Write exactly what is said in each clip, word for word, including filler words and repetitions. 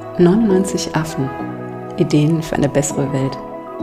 neunundneunzig Affen. Ideen für eine bessere Welt.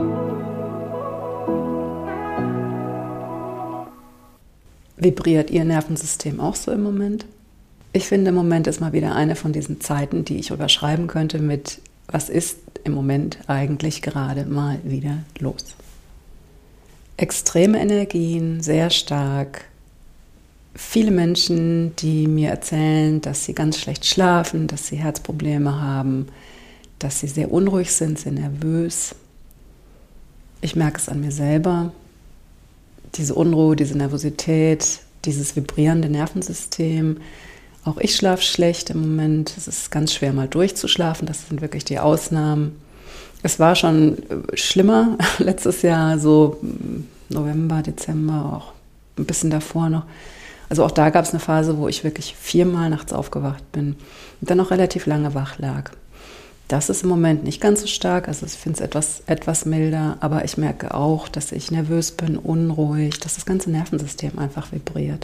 Vibriert Ihr Nervensystem auch so im Moment? Ich finde, im Moment ist mal wieder eine von diesen Zeiten, die ich überschreiben könnte mit: Was ist im Moment eigentlich gerade mal wieder los? Extreme Energien, sehr stark. Viele Menschen, die mir erzählen, dass sie ganz schlecht schlafen, dass sie Herzprobleme haben, dass sie sehr unruhig sind, sehr nervös. Ich merke es an mir selber. Diese Unruhe, diese Nervosität, dieses vibrierende Nervensystem. Auch ich schlafe schlecht im Moment. Es ist ganz schwer, mal durchzuschlafen. Das sind wirklich die Ausnahmen. Es war schon schlimmer letztes Jahr, so November, Dezember, auch ein bisschen davor noch. Also auch da gab es eine Phase, wo ich wirklich viermal nachts aufgewacht bin und dann noch relativ lange wach lag. Das ist im Moment nicht ganz so stark, also ich finde es etwas, etwas milder, aber ich merke auch, dass ich nervös bin, unruhig, dass das ganze Nervensystem einfach vibriert.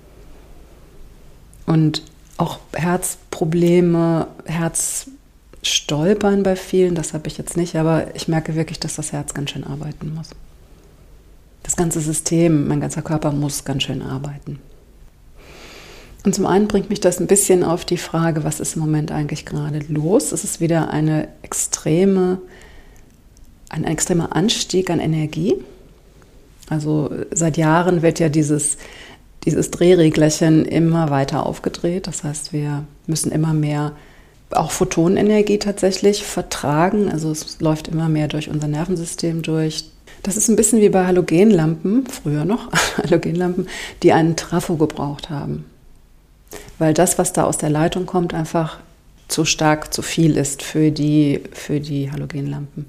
Und auch Herzprobleme, Herzstolpern bei vielen, das habe ich jetzt nicht, aber ich merke wirklich, dass das Herz ganz schön arbeiten muss. Das ganze System, mein ganzer Körper muss ganz schön arbeiten. Und zum einen bringt mich das ein bisschen auf die Frage, was ist im Moment eigentlich gerade los? Es ist wieder eine extreme, ein extremer Anstieg an Energie. Also seit Jahren wird ja dieses, dieses Drehreglerchen immer weiter aufgedreht. Das heißt, wir müssen immer mehr auch Photonenergie tatsächlich vertragen. Also es läuft immer mehr durch unser Nervensystem durch. Das ist ein bisschen wie bei Halogenlampen, früher noch, Halogenlampen, die einen Trafo gebraucht haben. Weil das, was da aus der Leitung kommt, einfach zu stark, zu viel ist für die, für die Halogenlampen.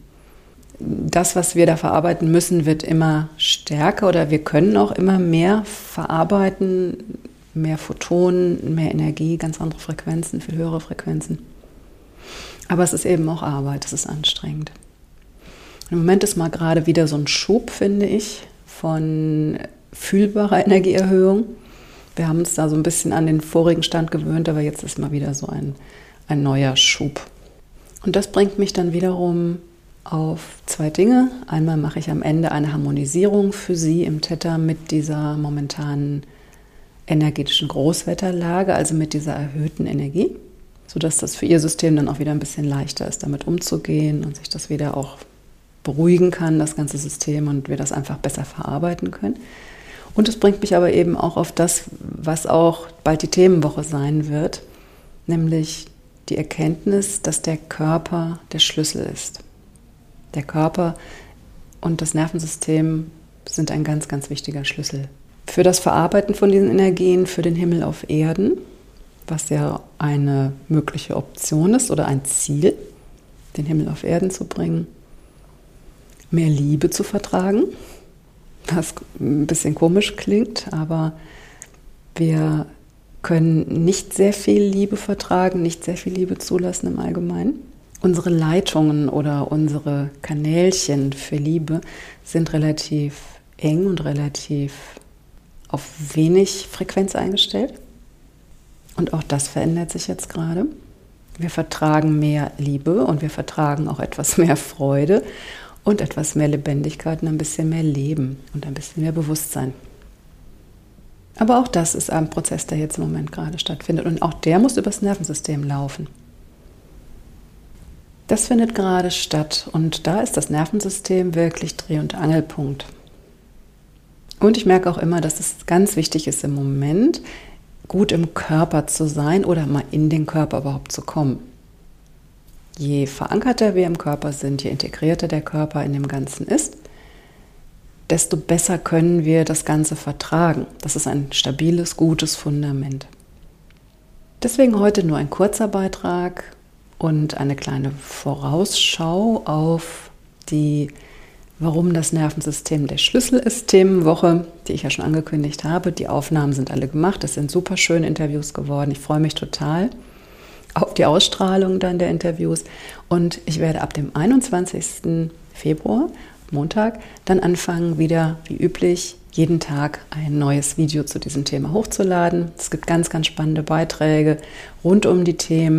Das, was wir da verarbeiten müssen, wird immer stärker oder wir können auch immer mehr verarbeiten, mehr Photonen, mehr Energie, ganz andere Frequenzen, viel höhere Frequenzen. Aber es ist eben auch Arbeit, es ist anstrengend. Im Moment ist mal gerade wieder so ein Schub, finde ich, von fühlbarer Energieerhöhung. Wir haben uns da so ein bisschen an den vorigen Stand gewöhnt, aber jetzt ist mal wieder so ein, ein neuer Schub. Und das bringt mich dann wiederum auf zwei Dinge. Einmal mache ich am Ende eine Harmonisierung für Sie im Theta mit dieser momentanen energetischen Großwetterlage, also mit dieser erhöhten Energie, sodass das für Ihr System dann auch wieder ein bisschen leichter ist, damit umzugehen und sich das wieder auch beruhigen kann, das ganze System, und wir das einfach besser verarbeiten können. Und es bringt mich aber eben auch auf das, was auch bald die Themenwoche sein wird, nämlich die Erkenntnis, dass der Körper der Schlüssel ist. Der Körper und das Nervensystem sind ein ganz, ganz wichtiger Schlüssel. Für das Verarbeiten von diesen Energien, für den Himmel auf Erden, was ja eine mögliche Option ist oder ein Ziel, den Himmel auf Erden zu bringen, mehr Liebe zu vertragen, was ein bisschen komisch klingt, aber wir können nicht sehr viel Liebe vertragen, nicht sehr viel Liebe zulassen im Allgemeinen. Unsere Leitungen oder unsere Kanälchen für Liebe sind relativ eng und relativ auf wenig Frequenz eingestellt. Und auch das verändert sich jetzt gerade. Wir vertragen mehr Liebe und wir vertragen auch etwas mehr Freude und etwas mehr Lebendigkeit und ein bisschen mehr Leben und ein bisschen mehr Bewusstsein. Aber auch das ist ein Prozess, der jetzt im Moment gerade stattfindet. Und auch der muss übers Nervensystem laufen. Das findet gerade statt. Und da ist das Nervensystem wirklich Dreh- und Angelpunkt. Und ich merke auch immer, dass es ganz wichtig ist im Moment, gut im Körper zu sein oder mal in den Körper überhaupt zu kommen. Je verankerter wir im Körper sind, je integrierter der Körper in dem Ganzen ist, desto besser können wir das Ganze vertragen. Das ist ein stabiles, gutes Fundament. Deswegen heute nur ein kurzer Beitrag und eine kleine Vorausschau auf die, warum das Nervensystem der Schlüssel ist, Themenwoche, die ich ja schon angekündigt habe. Die Aufnahmen sind alle gemacht, es sind super schöne Interviews geworden. Ich freue mich total auf die Ausstrahlung dann der Interviews. Und ich werde ab dem einundzwanzigsten Februar, Montag, dann anfangen, wieder wie üblich jeden Tag ein neues Video zu diesem Thema hochzuladen. Es gibt ganz, ganz spannende Beiträge rund um die Themen.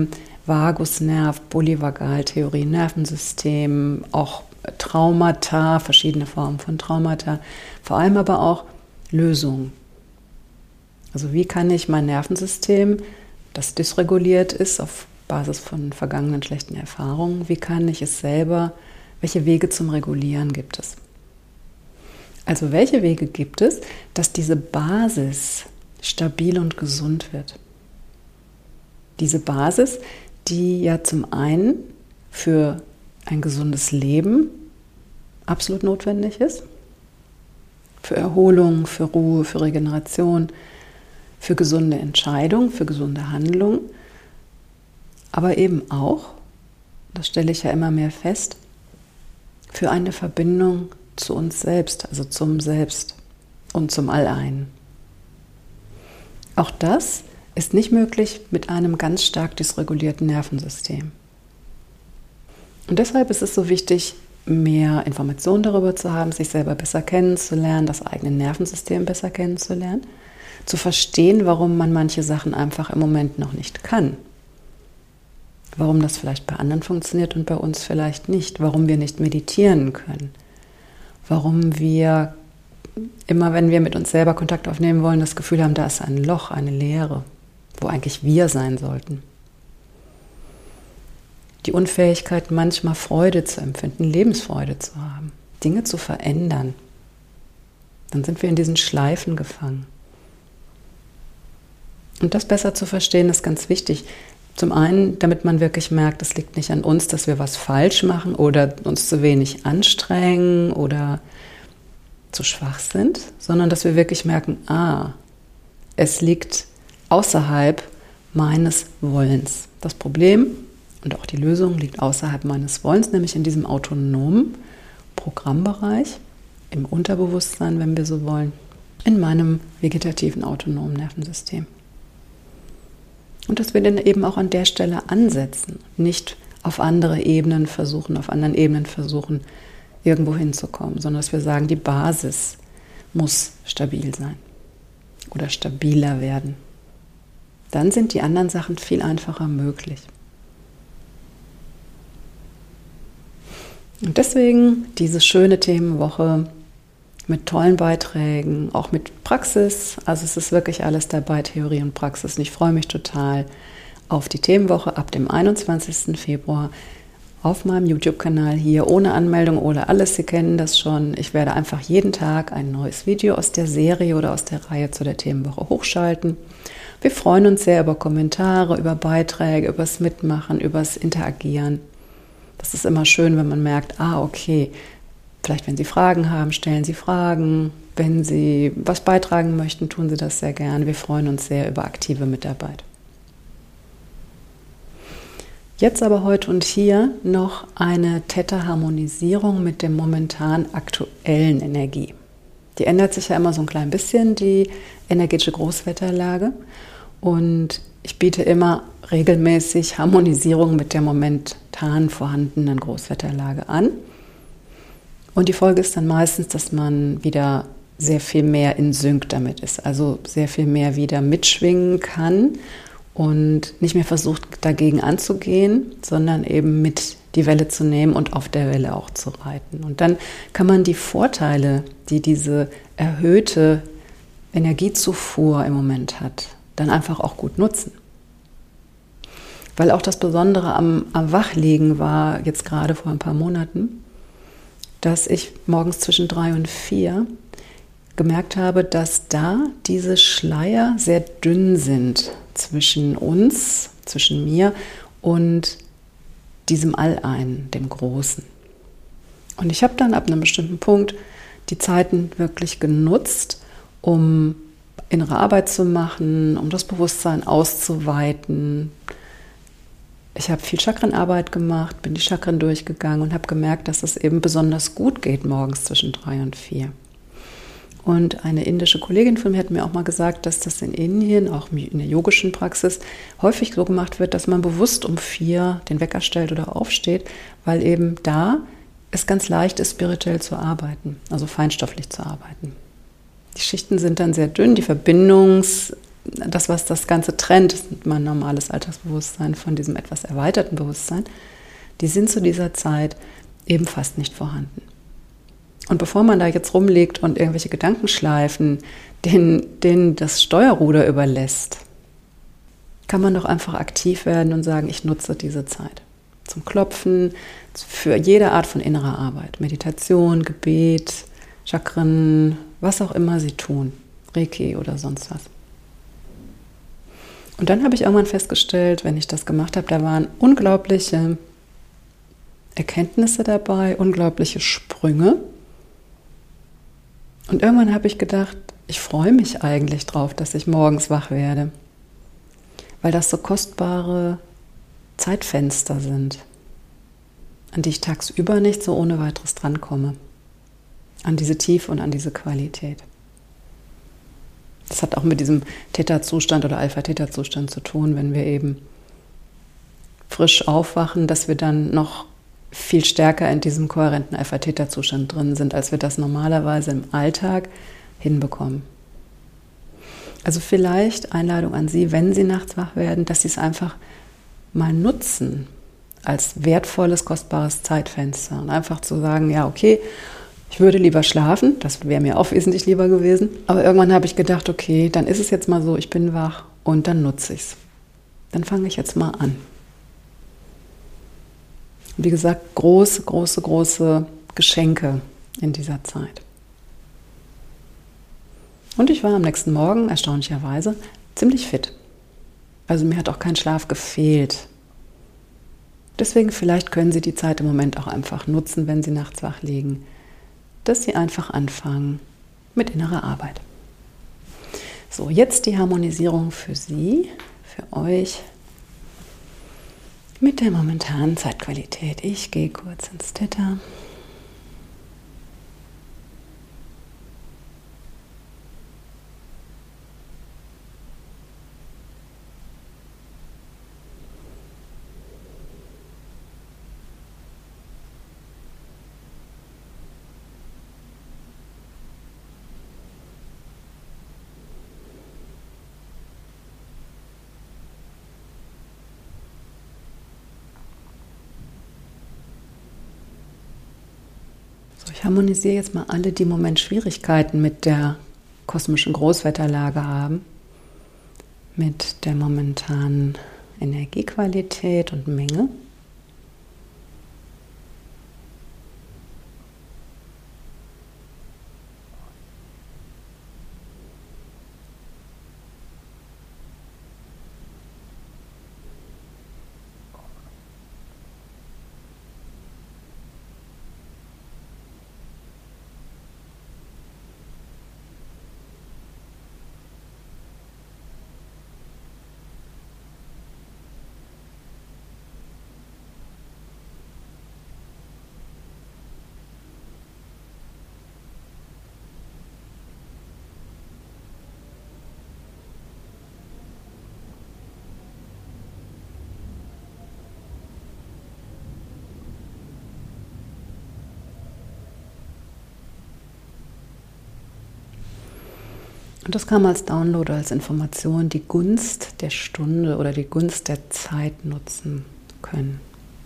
Vagusnerv, Polyvagaltheorie, Nervensystem, auch Traumata, verschiedene Formen von Traumata, vor allem aber auch Lösungen. Also wie kann ich mein Nervensystem, das dysreguliert ist auf Basis von vergangenen schlechten Erfahrungen, wie kann ich es selber, welche Wege zum Regulieren gibt es? Also welche Wege gibt es, dass diese Basis stabil und gesund wird? Diese Basis, die ja zum einen für ein gesundes Leben absolut notwendig ist, für Erholung, für Ruhe, für Regeneration, für gesunde Entscheidungen, für gesunde Handlungen, aber eben auch, das stelle ich ja immer mehr fest, für eine Verbindung zu uns selbst, also zum Selbst und zum Allein. Auch das ist nicht möglich mit einem ganz stark dysregulierten Nervensystem. Und deshalb ist es so wichtig, mehr Informationen darüber zu haben, sich selber besser kennenzulernen, das eigene Nervensystem besser kennenzulernen, zu verstehen, warum man manche Sachen einfach im Moment noch nicht kann. Warum das vielleicht bei anderen funktioniert und bei uns vielleicht nicht. Warum wir nicht meditieren können. Warum wir immer, wenn wir mit uns selber Kontakt aufnehmen wollen, das Gefühl haben, da ist ein Loch, eine Leere, wo eigentlich wir sein sollten. Die Unfähigkeit, manchmal Freude zu empfinden, Lebensfreude zu haben, Dinge zu verändern. Dann sind wir in diesen Schleifen gefangen. Und das besser zu verstehen, ist ganz wichtig. Zum einen, damit man wirklich merkt, es liegt nicht an uns, dass wir was falsch machen oder uns zu wenig anstrengen oder zu schwach sind, sondern dass wir wirklich merken, ah, es liegt außerhalb meines Wollens. Das Problem und auch die Lösung liegt außerhalb meines Wollens, nämlich in diesem autonomen Programmbereich, im Unterbewusstsein, wenn wir so wollen, in meinem vegetativen autonomen Nervensystem. Und dass wir dann eben auch an der Stelle ansetzen, nicht auf andere Ebenen versuchen, auf anderen Ebenen versuchen, irgendwo hinzukommen, sondern dass wir sagen, die Basis muss stabil sein oder stabiler werden. Dann sind die anderen Sachen viel einfacher möglich. Und deswegen diese schöne Themenwoche mit tollen Beiträgen, auch mit Praxis. Also es ist wirklich alles dabei, Theorie und Praxis. Und ich freue mich total auf die Themenwoche ab dem einundzwanzigsten Februar auf meinem YouTube-Kanal hier, ohne Anmeldung oder alles. Sie kennen das schon. Ich werde einfach jeden Tag ein neues Video aus der Serie oder aus der Reihe zu der Themenwoche hochschalten. Wir freuen uns sehr über Kommentare, über Beiträge, übers Mitmachen, übers Interagieren. Das ist immer schön, wenn man merkt, ah, okay, vielleicht wenn Sie Fragen haben, stellen Sie Fragen. Wenn Sie was beitragen möchten, tun Sie das sehr gern. Wir freuen uns sehr über aktive Mitarbeit. Jetzt aber heute und hier noch eine Theta-Harmonisierung mit der momentan aktuellen Energie. Die ändert sich ja immer so ein klein bisschen, die energetische Großwetterlage. Und ich biete immer regelmäßig Harmonisierung mit der momentan vorhandenen Großwetterlage an. Und die Folge ist dann meistens, dass man wieder sehr viel mehr in Sync damit ist, also sehr viel mehr wieder mitschwingen kann und nicht mehr versucht, dagegen anzugehen, sondern eben mit die Welle zu nehmen und auf der Welle auch zu reiten. Und dann kann man die Vorteile, die diese erhöhte Energiezufuhr im Moment hat, dann einfach auch gut nutzen. Weil auch das Besondere am, am Wachliegen war jetzt gerade vor ein paar Monaten, dass ich morgens zwischen drei und vier gemerkt habe, dass da diese Schleier sehr dünn sind zwischen uns, zwischen mir und diesem All-Ein, dem Großen. Und ich habe dann ab einem bestimmten Punkt die Zeiten wirklich genutzt, um innere Arbeit zu machen, um das Bewusstsein auszuweiten. Ich habe viel Chakrenarbeit gemacht, bin die Chakren durchgegangen und habe gemerkt, dass es eben besonders gut geht morgens zwischen drei und vier. Und eine indische Kollegin von mir hat mir auch mal gesagt, dass das in Indien, auch in der yogischen Praxis, häufig so gemacht wird, dass man bewusst um vier den Wecker stellt oder aufsteht, weil eben da es ganz leicht ist, spirituell zu arbeiten, also feinstofflich zu arbeiten. Die Schichten sind dann sehr dünn, die Verbindungs das, was das Ganze trennt, ist mein normales Alltagsbewusstsein von diesem etwas erweiterten Bewusstsein, die sind zu dieser Zeit eben fast nicht vorhanden. Und bevor man da jetzt rumliegt und irgendwelche Gedankenschleifen, denen, denen das Steuerruder überlässt, kann man doch einfach aktiv werden und sagen, ich nutze diese Zeit zum Klopfen, für jede Art von innerer Arbeit. Meditation, Gebet, Chakren, was auch immer Sie tun. Reiki oder sonst was. Und dann habe ich irgendwann festgestellt, wenn ich das gemacht habe, da waren unglaubliche Erkenntnisse dabei, unglaubliche Sprünge. Und irgendwann habe ich gedacht, ich freue mich eigentlich drauf, dass ich morgens wach werde. Weil das so kostbare Zeitfenster sind, an die ich tagsüber nicht so ohne weiteres drankomme. An diese Tiefe und an diese Qualität. Das hat auch mit diesem Theta-Zustand oder Alpha-Theta-Zustand zu tun, wenn wir eben frisch aufwachen, dass wir dann noch viel stärker in diesem kohärenten Alpha-Theta-Zustand drin sind, als wir das normalerweise im Alltag hinbekommen. Also vielleicht Einladung an Sie, wenn Sie nachts wach werden, dass Sie es einfach mal nutzen als wertvolles, kostbares Zeitfenster und einfach zu sagen, ja okay, ich würde lieber schlafen, das wäre mir auch wesentlich lieber gewesen, aber irgendwann habe ich gedacht, okay, dann ist es jetzt mal so, ich bin wach und dann nutze ich es. Dann fange ich jetzt mal an. Und wie gesagt, große, große, große Geschenke in dieser Zeit. Und ich war am nächsten Morgen, erstaunlicherweise, ziemlich fit. Also mir hat auch kein Schlaf gefehlt. Deswegen vielleicht können Sie die Zeit im Moment auch einfach nutzen, wenn Sie nachts wach liegen, dass Sie einfach anfangen mit innerer Arbeit. So, jetzt die Harmonisierung für Sie, für euch mit der momentanen Zeitqualität. Ich gehe kurz ins Theta. Ich harmonisiere jetzt mal alle, die im Moment Schwierigkeiten mit der kosmischen Großwetterlage haben, mit der momentanen Energiequalität und Menge. Und das kann man als Download, als Information die Gunst der Stunde oder die Gunst der Zeit nutzen können.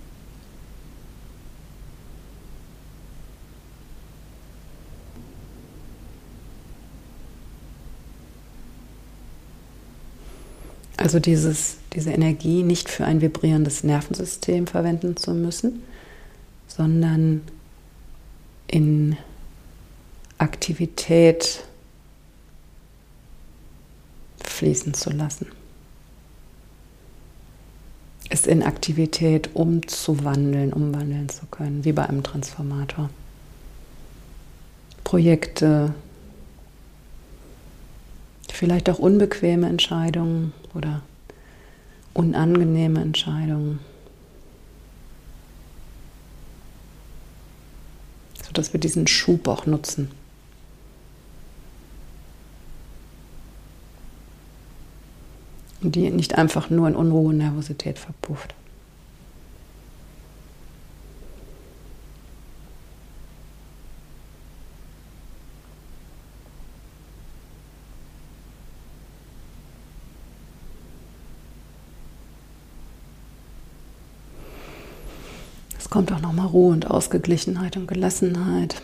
Also dieses, diese Energie nicht für ein vibrierendes Nervensystem verwenden zu müssen, sondern in Aktivität fließen zu lassen. Es in Aktivität umzuwandeln, umwandeln zu können, wie bei einem Transformator. Projekte, vielleicht auch unbequeme Entscheidungen oder unangenehme Entscheidungen, sodass wir diesen Schub auch nutzen. Und die nicht einfach nur in Unruhe und Nervosität verpufft. Es kommt auch nochmal Ruhe und Ausgeglichenheit und Gelassenheit.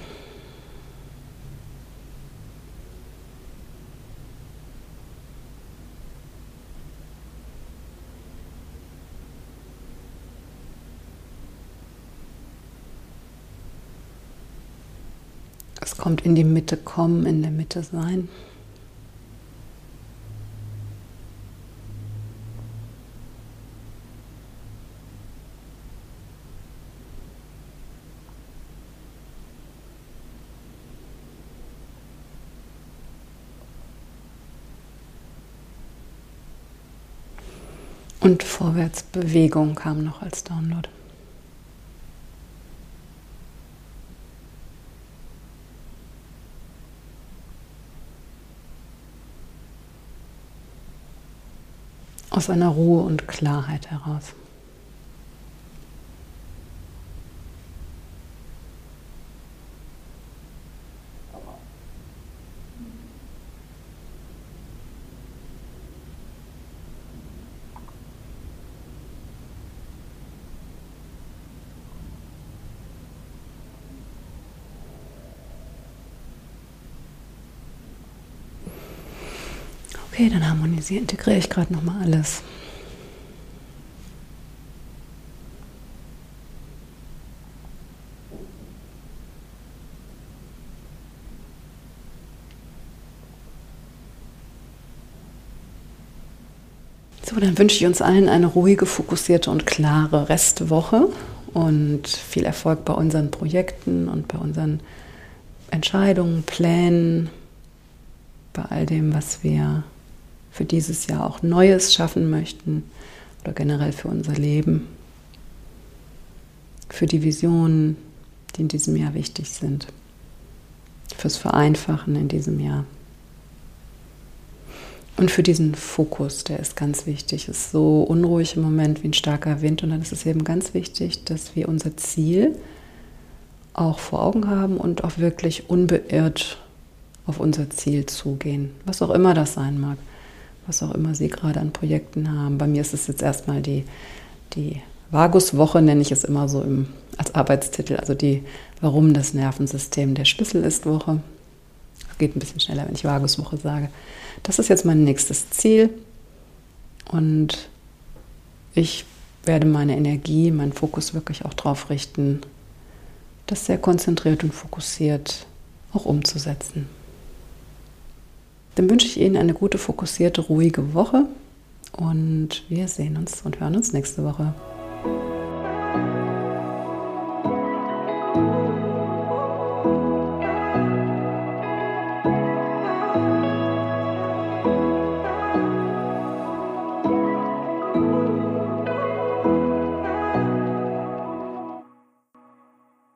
Es kommt in die Mitte kommen, in der Mitte sein. Und Vorwärtsbewegung kam noch als Download. Aus einer Ruhe und Klarheit heraus. Okay, dann harmonisiere, integriere ich gerade nochmal alles. So, dann wünsche ich uns allen eine ruhige, fokussierte und klare Restwoche und viel Erfolg bei unseren Projekten und bei unseren Entscheidungen, Plänen, bei all dem, was wir für dieses Jahr auch Neues schaffen möchten oder generell für unser Leben, für die Visionen, die in diesem Jahr wichtig sind, fürs Vereinfachen in diesem Jahr und für diesen Fokus, der ist ganz wichtig. Es ist so unruhig im Moment wie ein starker Wind und dann ist es eben ganz wichtig, dass wir unser Ziel auch vor Augen haben und auch wirklich unbeirrt auf unser Ziel zugehen, was auch immer das sein mag. Was auch immer Sie gerade an Projekten haben. Bei mir ist es jetzt erstmal die, die Vaguswoche, nenne ich es immer so im, als Arbeitstitel, also die Warum das Nervensystem der Schlüssel ist Woche. Das geht ein bisschen schneller, wenn ich Vaguswoche sage. Das ist jetzt mein nächstes Ziel und ich werde meine Energie, meinen Fokus wirklich auch darauf richten, das sehr konzentriert und fokussiert auch umzusetzen. Dann wünsche ich Ihnen eine gute, fokussierte, ruhige Woche und wir sehen uns und hören uns nächste Woche.